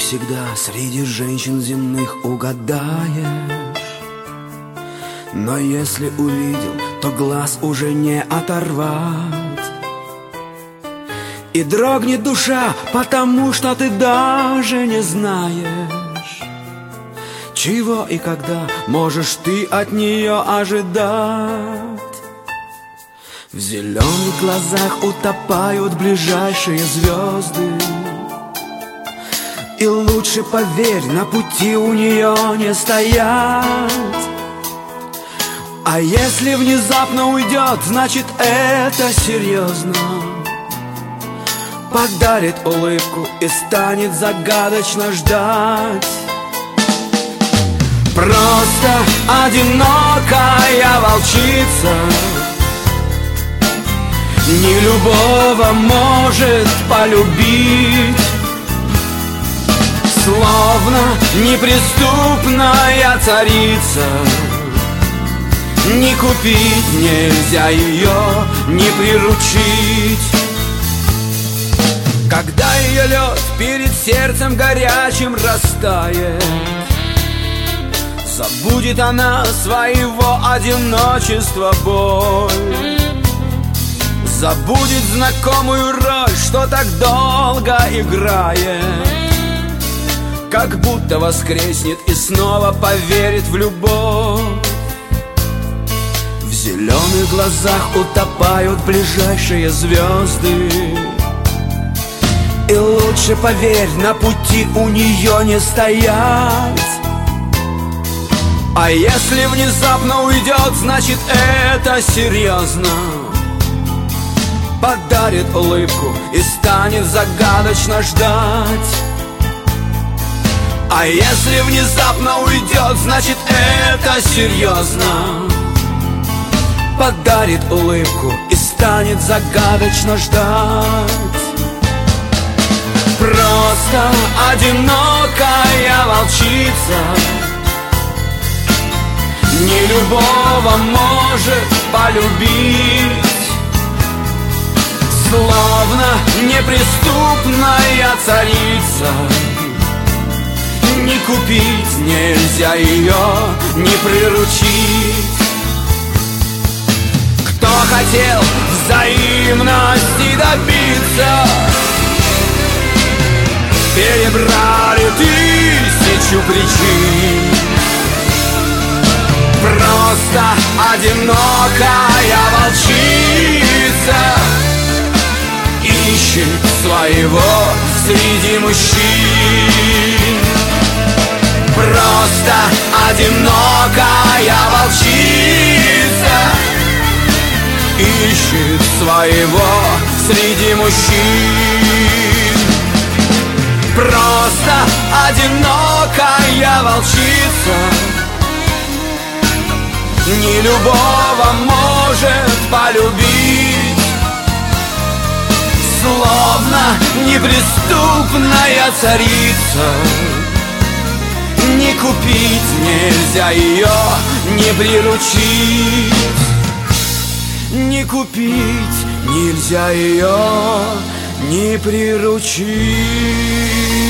всегда среди женщин земных угадаешь. Но если увидел, то глаз уже не оторвать. И дрогнет душа, потому что ты даже не знаешь, чего и когда можешь ты от нее ожидать. В зеленых глазах утопают ближайшие звезды, и лучше, поверь, на пути у нее не стоять. А если внезапно уйдет, значит это серьезно. Подарит улыбку и станет загадочно ждать. Просто одинокая волчица не любого может полюбить. Словно неприступная царица, не купить нельзя ее, не приручить. Когда ее лед перед сердцем горячим растает, забудет она своего одиночества боль. Забудет знакомую роль, что так долго играет, как будто воскреснет и снова поверит в любовь. В зеленых глазах утопают ближайшие звезды, и лучше, поверь, на пути у нее не стоять. А если внезапно уйдет, значит это серьезно. Подарит улыбку и станет загадочно ждать. А если внезапно уйдет, значит это серьезно. Подарит улыбку и станет загадочно ждать. Просто одинокая волчица не любого может полюбить. Словно неприступная царица, не купить нельзя ее, не приручить. Кто хотел взаимности добиться, перебрали тысячу причин. Просто одинокая волчица ищет своего среди мужчин. Просто одинокая волчица ищет своего среди мужчин. Просто одинокая волчица не любого может полюбить. Словно неприступная царица, не купить нельзя ее, не приручить. Не купить нельзя ее, не приручить.